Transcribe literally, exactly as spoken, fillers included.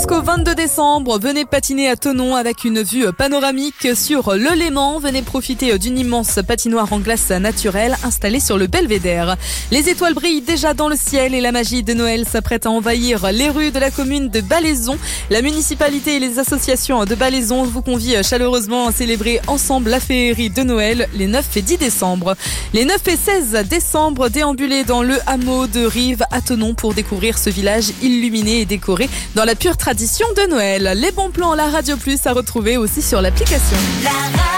Jusqu'au vingt-deux décembre, venez patiner à Thonon avec une vue panoramique sur le Léman. Venez profiter d'une immense patinoire en glace naturelle installée sur le belvédère. Les étoiles brillent déjà dans le ciel et la magie de Noël s'apprête à envahir les rues de la commune de Ballaison. La municipalité et les associations de Ballaison vous convient chaleureusement à célébrer ensemble la féerie de Noël les neuf et dix décembre. Les neuf et seize décembre, déambulez dans le hameau de Rive à Thonon pour découvrir ce village illuminé et décoré dans la pure tradition de Noël. Les bons plans La Radio Plus à retrouver aussi sur l'application. La